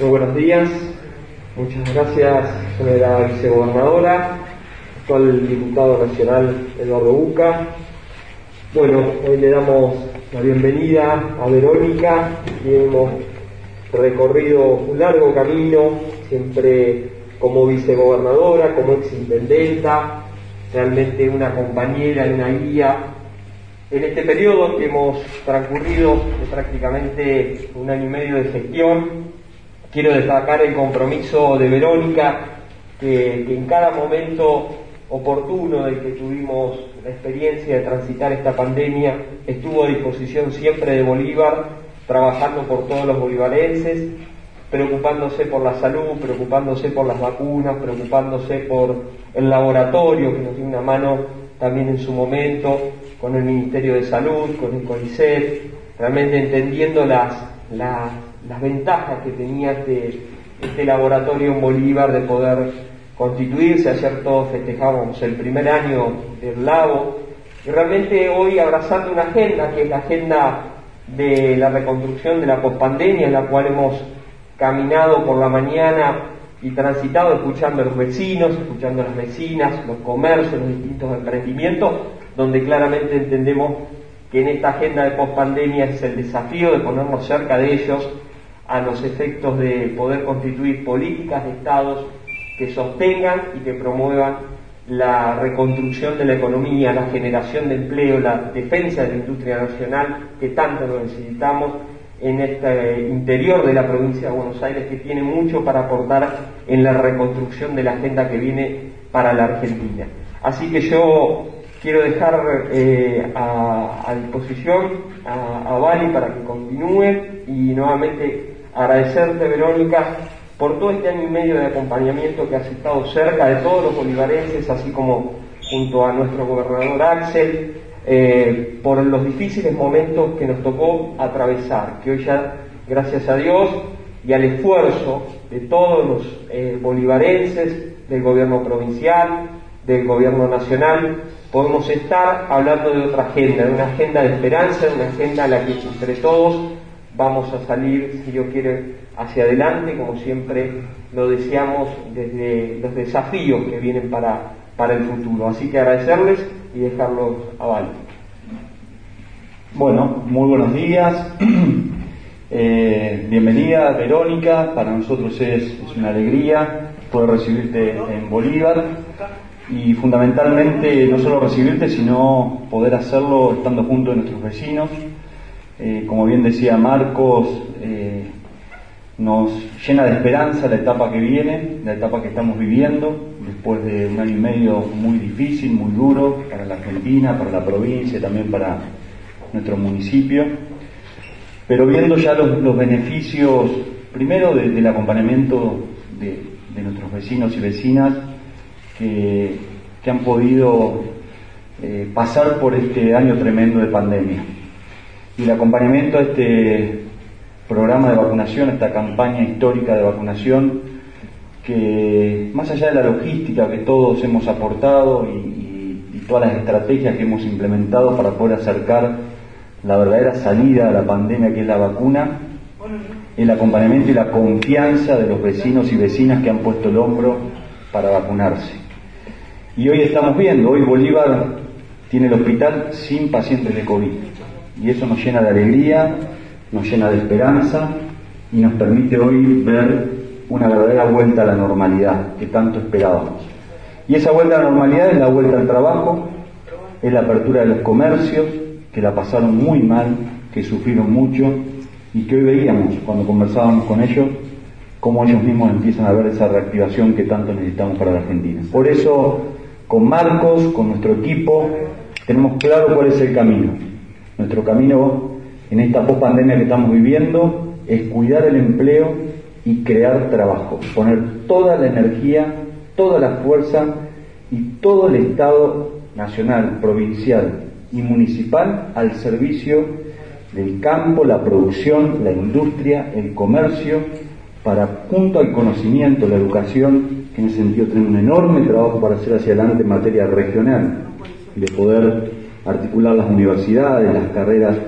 Muy buenos días, muchas gracias, señora vicegobernadora, actual diputado nacional Eduardo Buca. Bueno, hoy le damos la bienvenida a Verónica y hemos recorrido un largo camino, siempre como vicegobernadora, como exintendenta, realmente una compañera y una guía. En este periodo que hemos transcurrido de prácticamente 1 año y medio de gestión, quiero destacar el compromiso de Verónica, que en cada momento oportuno del que tuvimos la experiencia de transitar esta pandemia, estuvo a disposición siempre de Bolívar, trabajando por todos los bolivarenses, preocupándose por la salud, preocupándose por las vacunas, preocupándose por el laboratorio, que nos dio una mano también en su momento, con el Ministerio de Salud, con el CONICET, realmente entendiendo las ventajas que tenía este laboratorio en Bolívar de poder constituirse. Ayer todos festejábamos el primer año del Lago, y realmente hoy abrazando una agenda, que es la agenda de la reconstrucción de la pospandemia, en la cual hemos caminado por la mañana y transitado escuchando a los vecinos, escuchando a las vecinas, los comercios, los distintos emprendimientos, donde claramente entendemos que en esta agenda de pospandemia es el desafío de ponernos cerca de ellos a los efectos de poder constituir políticas de estados que sostengan y que promuevan la reconstrucción de la economía, la generación de empleo, la defensa de la industria nacional que tanto lo necesitamos en este interior de la provincia de Buenos Aires, que tiene mucho para aportar en la reconstrucción de la agenda que viene para la Argentina. Así que yo quiero dejar a disposición a Vali para que continúe, y nuevamente agradecerte, Verónica, por todo este año y medio de acompañamiento que has estado cerca de todos los bolivarenses, así como junto a nuestro gobernador Axel, por los difíciles momentos que nos tocó atravesar, que hoy ya, gracias a Dios y al esfuerzo de todos los bolivarenses, del gobierno provincial, del gobierno nacional, podemos estar hablando de otra agenda, de una agenda de esperanza, de una agenda a la que entre todos vamos a salir, si Dios quiere, hacia adelante, como siempre lo deseamos, desde los desafíos que vienen para el futuro. Así que agradecerles y dejarlos a Vali. Bueno, muy buenos días. Bienvenida, Verónica. Para nosotros es una alegría poder recibirte en Bolívar, y fundamentalmente no solo recibirte, sino poder hacerlo estando junto a nuestros vecinos. Como bien decía Marcos, nos llena de esperanza la etapa que viene, la etapa que estamos viviendo, después de 1 año y medio muy difícil, muy duro para la Argentina, para la provincia, también para nuestro municipio, pero viendo ya los beneficios, primero del acompañamiento de nuestros vecinos y vecinas que han podido pasar por este año tremendo de pandemia, y el acompañamiento a este programa de vacunación, a esta campaña histórica de vacunación, que más allá de la logística que todos hemos aportado y todas las estrategias que hemos implementado para poder acercar la verdadera salida de la pandemia, que es la vacuna, el acompañamiento y la confianza de los vecinos y vecinas que han puesto el hombro para vacunarse. Y hoy estamos viendo, hoy Bolívar tiene el hospital sin pacientes de COVID, y eso nos llena de alegría, nos llena de esperanza y nos permite hoy ver una verdadera vuelta a la normalidad que tanto esperábamos. Y esa vuelta a la normalidad es la vuelta al trabajo, es la apertura de los comercios, que la pasaron muy mal, que sufrieron mucho, y que hoy veíamos, cuando conversábamos con ellos, cómo ellos mismos empiezan a ver esa reactivación que tanto necesitamos para la Argentina. Por eso, con Marcos, con nuestro equipo, tenemos claro cuál es el camino. Nuestro camino en esta pospandemia que estamos viviendo es cuidar el empleo y crear trabajo, poner toda la energía, toda la fuerza y todo el Estado nacional, provincial y municipal al servicio del campo, la producción, la industria, el comercio, para, junto al conocimiento, la educación, que en ese sentido tiene un enorme trabajo para hacer hacia adelante en materia regional, de poder articular las universidades, las carreras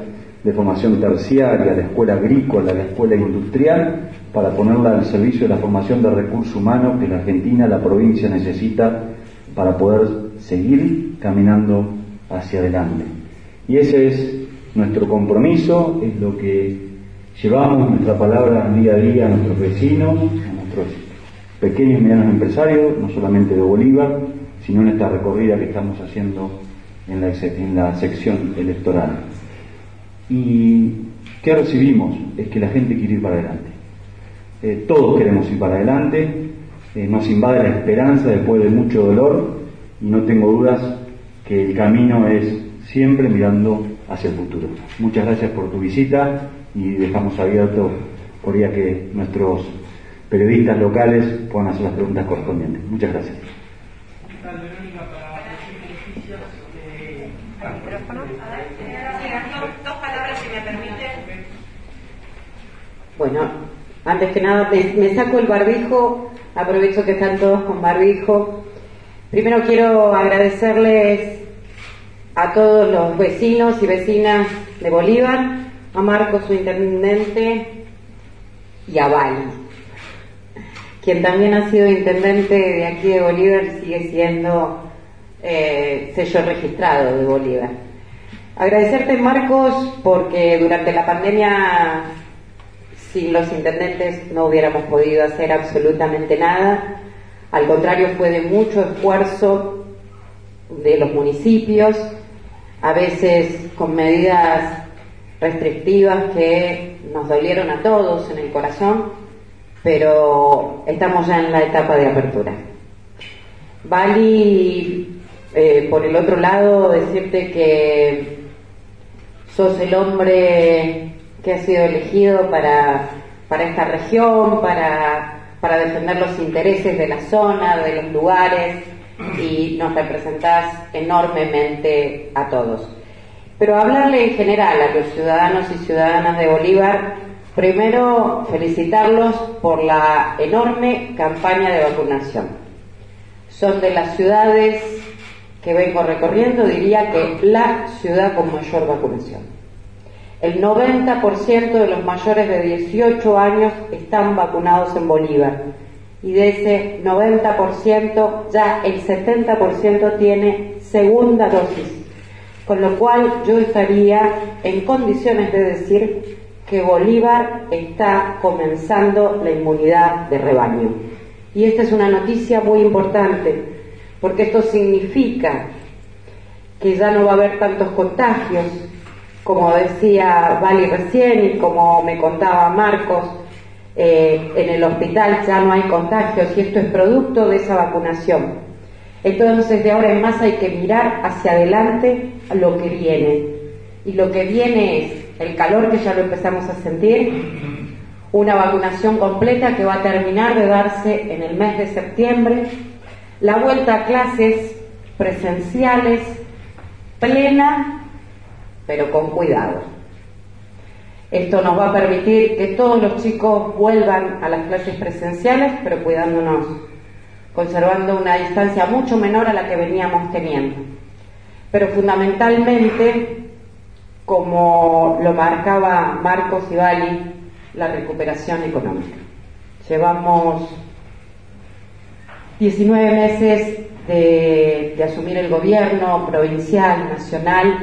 de formación terciaria, la escuela agrícola, la escuela industrial, para ponerla al servicio de la formación de recursos humanos que la Argentina, la provincia necesita para poder seguir caminando hacia adelante. Y ese es nuestro compromiso, es lo que llevamos nuestra palabra día a día a nuestros vecinos, a nuestros pequeños y medianos empresarios, no solamente de Bolívar, sino en esta recorrida que estamos haciendo en la sección electoral. ¿Y qué recibimos? Es que la gente quiere ir para adelante. Todos queremos ir para adelante, nos invade la esperanza después de mucho dolor, y no tengo dudas que el camino es siempre mirando hacia el futuro. Muchas gracias por tu visita y dejamos abierto por día que nuestros periodistas locales puedan hacer las preguntas correspondientes. Muchas gracias. Dos palabras, si me permite. Bueno, antes que nada me saco el barbijo, aprovecho que están todos con barbijo. Primero quiero agradecerles a todos los vecinos y vecinas de Bolívar, a Marcos, su intendente, y a Bali, quien también ha sido intendente de aquí de Bolívar y sigue siendo sello registrado de Bolívar. Agradecerte, Marcos, porque durante la pandemia sin los intendentes no hubiéramos podido hacer absolutamente nada. Al contrario, fue de mucho esfuerzo de los municipios, a veces con medidas restrictivas que nos dolieron a todos en el corazón, pero estamos ya en la etapa de apertura. Bali, por el otro lado, decirte que sos el hombre que ha sido elegido para esta región, para defender los intereses de la zona, de los lugares, y nos representás enormemente a todos. Pero hablarle en general a los ciudadanos y ciudadanas de Bolívar, primero felicitarlos por la enorme campaña de vacunación. Son de las ciudades que vengo recorriendo, diría que la ciudad con mayor vacunación. El 90% de los mayores de 18 años están vacunados en Bolívar, y de ese 90% ya el 70% tiene segunda dosis, con lo cual yo estaría en condiciones de decir que Bolívar está comenzando la inmunidad de rebaño. Y esta es una noticia muy importante, porque esto significa que ya no va a haber tantos contagios, como decía Vali recién y como me contaba Marcos, en el hospital ya no hay contagios, y esto es producto de esa vacunación. Entonces, de ahora en más hay que mirar hacia adelante a lo que viene, y lo que viene es el calor, que ya lo empezamos a sentir, una vacunación completa que va a terminar de darse en el mes de septiembre, la vuelta a clases presenciales plena, pero con cuidado. Esto nos va a permitir que todos los chicos vuelvan a las clases presenciales, pero cuidándonos, conservando una distancia mucho menor a la que veníamos teniendo. Pero fundamentalmente, como lo marcaba Marcos y Vali, la recuperación económica. Llevamos 19 meses de asumir el gobierno provincial, nacional,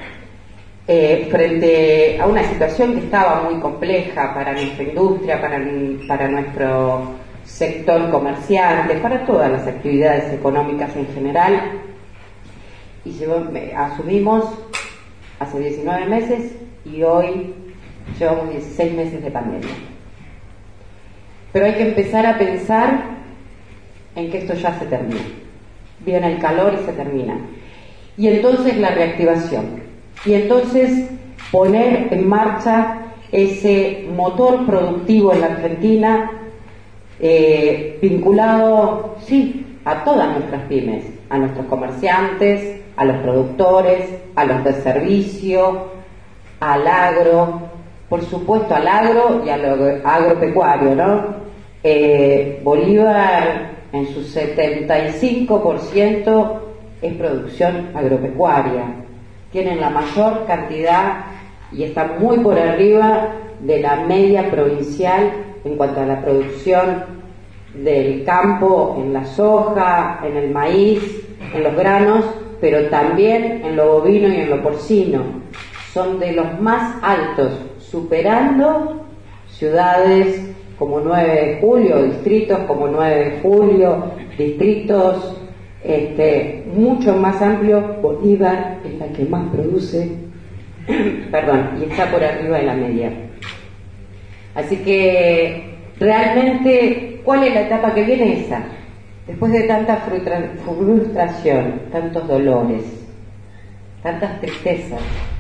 frente a una situación que estaba muy compleja para nuestra industria, para nuestro sector comerciante, para todas las actividades económicas en general, y asumimos hace 19 meses y hoy llevamos 16 meses de pandemia. Pero hay que empezar a pensar en que esto ya se termina. Viene el calor y se termina. Y entonces la reactivación. Y entonces poner en marcha ese motor productivo en la Argentina, vinculado, sí, a todas nuestras pymes, a nuestros comerciantes, a los productores, a los de servicio, al agro, por supuesto al agro y a lo agropecuario, ¿no? Bolívar en su 75% es producción agropecuaria. Tienen la mayor cantidad y está muy por arriba de la media provincial en cuanto a la producción del campo, en la soja, en el maíz, en los granos, pero también en lo bovino y en lo porcino. Son de los más altos, superando ciudades como 9 de Julio, distritos como 9 de Julio, distritos mucho más amplios. Bolívar es la que más produce, perdón, y está por arriba de la media. Así que realmente, ¿cuál es la etapa que viene? Esa. Después de tanta frustración, tantos dolores, tantas tristezas,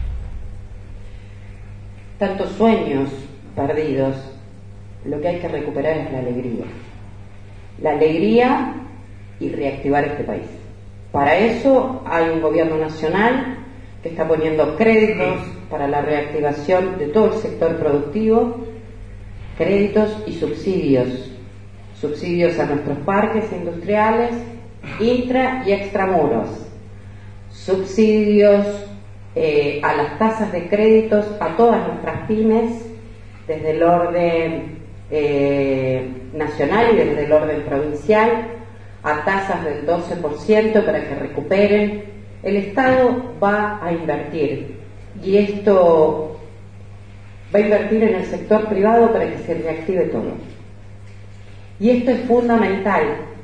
tantos sueños perdidos, lo que hay que recuperar es la alegría. La alegría y reactivar este país. Para eso hay un gobierno nacional que está poniendo créditos para la reactivación de todo el sector productivo, créditos y subsidios. Subsidios a nuestros parques industriales, intra y extramuros. Subsidios a las tasas de créditos a todas nuestras pymes, desde el orden nacional y desde el orden provincial, a tasas del 12% para que recuperen. El Estado va a invertir, y esto va a invertir en el sector privado para que se reactive todo. Y esto es fundamental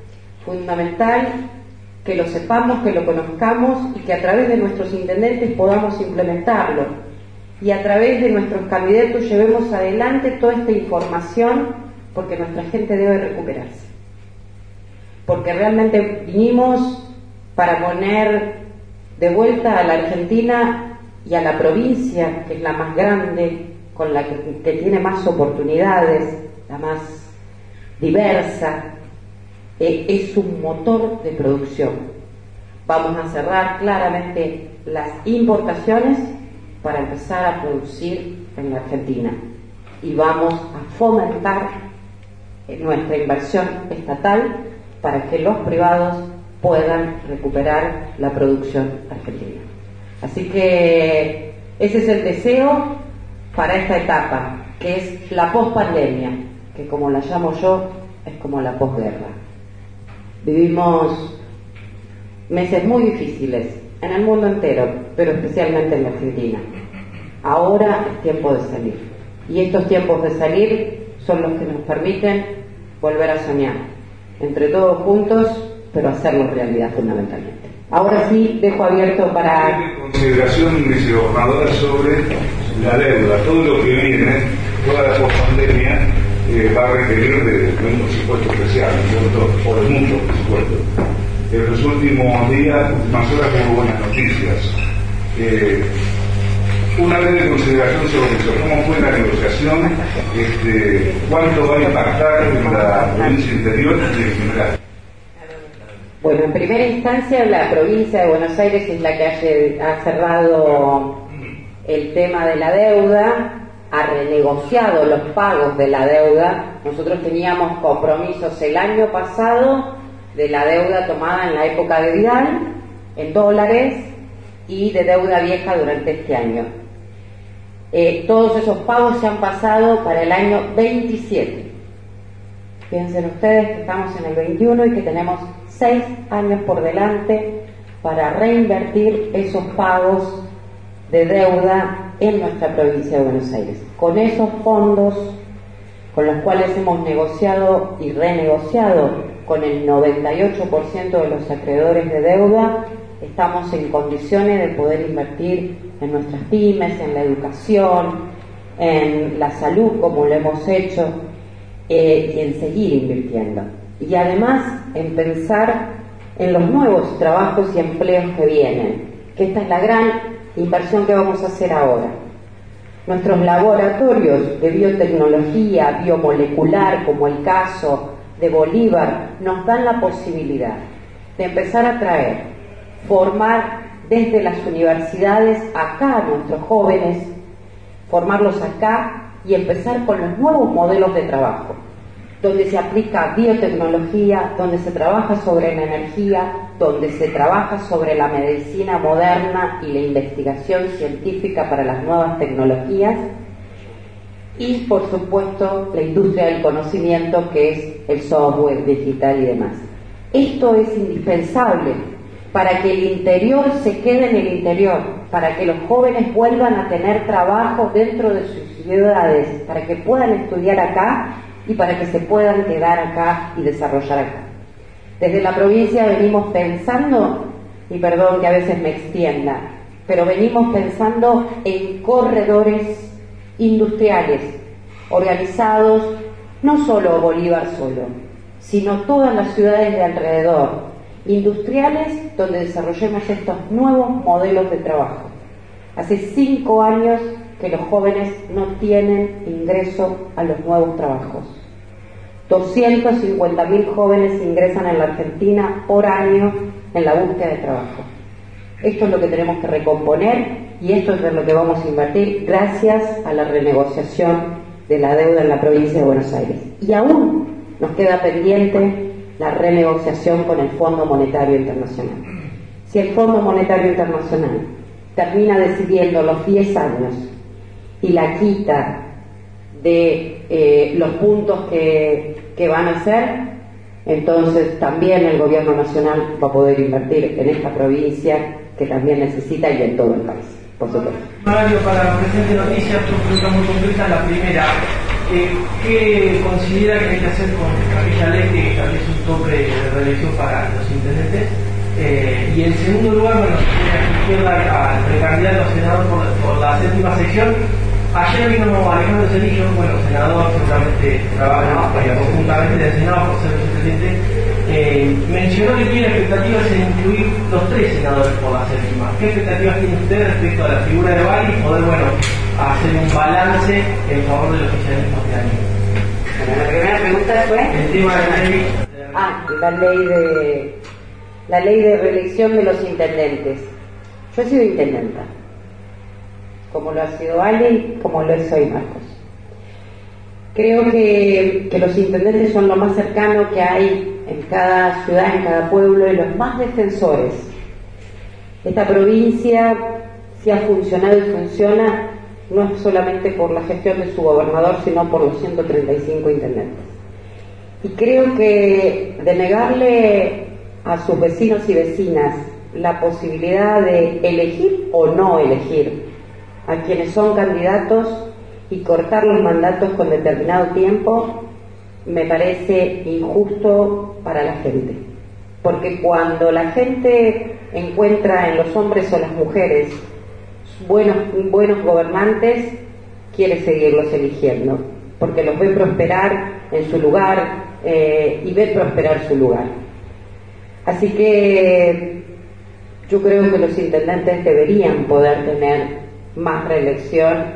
que lo sepamos, que lo conozcamos y que a través de nuestros intendentes podamos implementarlo, y a través de nuestros candidatos llevemos adelante toda esta información, porque nuestra gente debe recuperarse. Porque realmente vinimos para poner de vuelta a la Argentina y a la provincia, que es la más grande, con la que tiene más oportunidades, la más diversa, es un motor de producción. Vamos a cerrar claramente las importaciones para empezar a producir en la Argentina, y vamos a fomentar nuestra inversión estatal para que los privados puedan recuperar la producción argentina. Así que ese es el deseo para esta etapa, que es la pospandemia, que como la llamo yo, es como la posguerra. Vivimos meses muy difíciles en el mundo entero, pero especialmente en la Argentina. Ahora es tiempo de salir, y estos tiempos de salir son los que nos permiten volver a soñar, entre todos juntos, pero hacerlo realidad fundamentalmente. Ahora sí, dejo abierto para... Consideración, vicegobernadora, sobre la deuda. Todo lo que viene, toda la pospandemia, va a requerir de un presupuesto especial, ¿cierto? O de muchos presupuestos. En los últimos días, últimas horas, hubo buenas noticias. Una breve consideración sobre eso. ¿Cómo fue la negociación? ¿Cuánto va a impactar en la provincia interior y en general? Bueno, en primera instancia, la provincia de Buenos Aires es la que ha cerrado el tema de la deuda, ha renegociado los pagos de la deuda. Nosotros teníamos compromisos el año pasado de la deuda tomada en la época de Vidal, en dólares, y de deuda vieja durante este año. Todos esos pagos se han pasado para el año 27. Piensen ustedes que estamos en el 21 y que tenemos 6 años por delante para reinvertir esos pagos de deuda en nuestra provincia de Buenos Aires. Con esos fondos con los cuales hemos negociado y renegociado con el 98% de los acreedores de deuda, estamos en condiciones de poder invertir en nuestras pymes, en la educación, en la salud, como lo hemos hecho, y en seguir invirtiendo. Y además en pensar en los nuevos trabajos y empleos que vienen, que esta es la gran inversión que vamos a hacer ahora. Nuestros laboratorios de biotecnología, biomolecular, como el caso de Bolívar, nos dan la posibilidad de empezar a traer, formar desde las universidades acá a nuestros jóvenes, formarlos acá y empezar con los nuevos modelos de trabajo, donde se aplica biotecnología, donde se trabaja sobre la energía, donde se trabaja sobre la medicina moderna y la investigación científica para las nuevas tecnologías, y por supuesto la industria del conocimiento, que es el software digital y demás. Esto es indispensable para que el interior se quede en el interior, para que los jóvenes vuelvan a tener trabajo dentro de sus ciudades, para que puedan estudiar acá y para que se puedan quedar acá y desarrollar acá. Desde la provincia venimos pensando, y perdón que a veces me extienda, pero venimos pensando en corredores industriales organizados, no solo Bolívar solo, sino todas las ciudades de alrededor, industriales donde desarrollemos estos nuevos modelos de trabajo. Hace 5 años que los jóvenes no tienen ingreso a los nuevos trabajos. 250.000 jóvenes ingresan en la Argentina por año en la búsqueda de trabajo. Esto es lo que tenemos que recomponer y esto es de lo que vamos a invertir gracias a la renegociación de la deuda en la provincia de Buenos Aires. Y aún nos queda pendiente la renegociación con el Fondo Monetario Internacional. Si el Fondo Monetario Internacional termina decidiendo los 10 años y la quita de los puntos que van a hacer, entonces también el gobierno nacional va a poder invertir en esta provincia que también necesita y en todo el país, por supuesto. Mario, para la presente noticia, dos preguntas muy concretas. La primera, ¿qué considera que hay que hacer con aquella ley que establece un tope de reelección para los intendentes? Y en segundo lugar, bueno, a la izquierda al precandidato a senador por la 7ª sección. Ayer vino Alejandro Celillo, bueno, senador, seguramente trabaja conjuntamente del Senado por ser vicepresidente, mencionó que tiene expectativas en incluir los 3 senadores por la 7ª. ¿Qué expectativas tiene usted respecto a la figura de Bali y poder, bueno, hacer un balance en favor del oficialismo este año? Bueno, la primera pregunta fue... El tema de la ley de reelección de los intendentes. Yo he sido intendenta, como lo ha sido Ale, como lo soy Marcos. Creo que los intendentes son lo más cercano que hay en cada ciudad, en cada pueblo, y los más defensores. Esta provincia, si ha funcionado y funciona, no es solamente por la gestión de su gobernador, sino por los 135 intendentes. Y creo que de negarle a sus vecinos y vecinas la posibilidad de elegir o no elegir a quienes son candidatos y cortar los mandatos con determinado tiempo, me parece injusto para la gente. Porque cuando la gente encuentra en los hombres o las mujeres buenos gobernantes, quiere seguirlos eligiendo, porque los ve prosperar en su lugar y ve prosperar su lugar. Así que yo creo que los intendentes deberían poder tener más reelección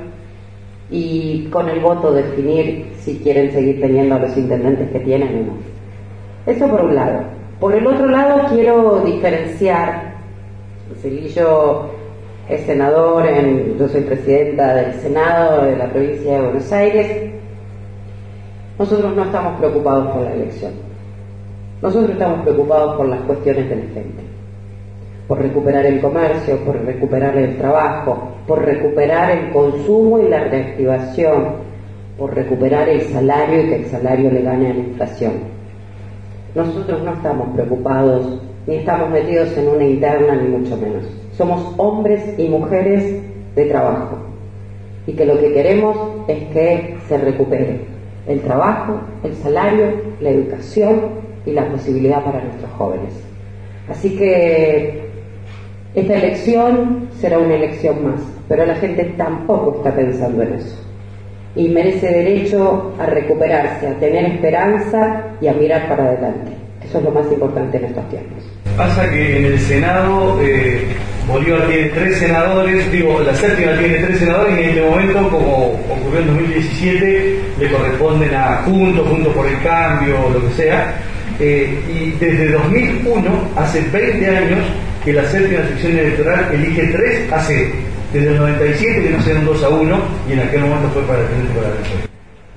y con el voto definir si quieren seguir teniendo a los intendentes que tienen o no. Eso por un lado. Por el otro lado quiero diferenciar. Celillo es senador, yo soy presidenta del Senado de la provincia de Buenos Aires. Nosotros no estamos preocupados por la elección. Nosotros estamos preocupados por las cuestiones de la gente, por recuperar el comercio, por recuperar el trabajo, por recuperar el consumo y la reactivación, por recuperar el salario y que el salario le gane a la inflación. Nosotros no estamos preocupados, ni estamos metidos en una interna, ni mucho menos. Somos hombres y mujeres de trabajo, y que lo que queremos es que se recupere el trabajo, el salario, la educación y la posibilidad para nuestros jóvenes. Así que esta elección será una elección más, pero la gente tampoco está pensando en eso. Y merece derecho a recuperarse, a tener esperanza y a mirar para adelante. Eso es lo más importante en estos tiempos. Pasa que en el Senado Bolívar tiene 3 senadores, la 7ª tiene 3 senadores y en este momento, como ocurrió en 2017, le corresponden a Juntos por el Cambio, o lo que sea. Y desde 2001, hace 20 años, que la 7ª sección electoral elige 3 a 0. Desde el 97 que no se dan 2-1 y en aquel momento fue para el Frente para la Victoria.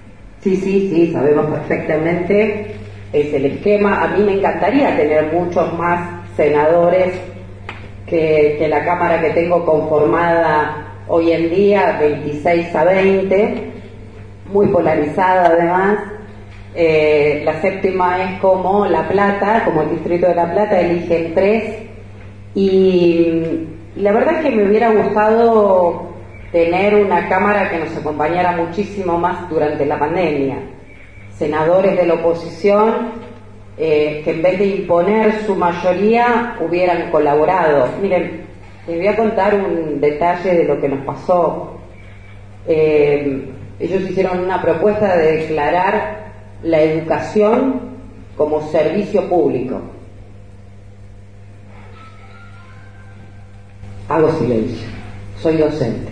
Sí, sabemos perfectamente, es el esquema. A mí me encantaría tener muchos más senadores que la Cámara que tengo conformada hoy en día, 26 a 20, muy polarizada además. La séptima es como La Plata, como el distrito de La Plata, eligen 3, y la verdad es que me hubiera gustado tener una Cámara que nos acompañara muchísimo más durante la pandemia, senadores de la oposición que en vez de imponer su mayoría hubieran colaborado. Miren, les voy a contar un detalle de lo que nos pasó. Ellos hicieron una propuesta de declarar la educación como servicio público. Hago silencio, soy docente.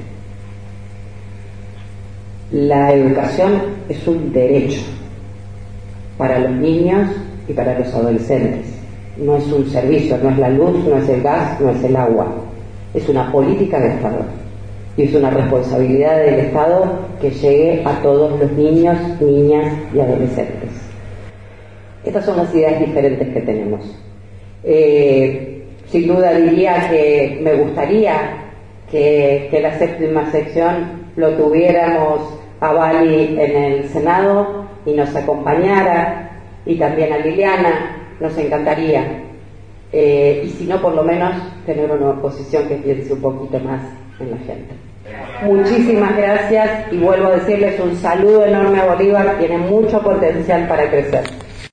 La educación es un derecho para los niños y para los adolescentes. No es un servicio, no es la luz, no es el gas, no es el agua. Es una política de Estado. Y es una responsabilidad del Estado que llegue a todos los niños, niñas y adolescentes. Estas son las ideas diferentes que tenemos. Sin duda diría que me gustaría que la séptima sección lo tuviéramos a Bali en el Senado y nos acompañara, y también a Liliana, nos encantaría. Y si no, por lo menos tener una oposición que piense un poquito más en la gente. Muchísimas gracias, y vuelvo a decirles un saludo enorme a Bolívar, tiene mucho potencial para crecer.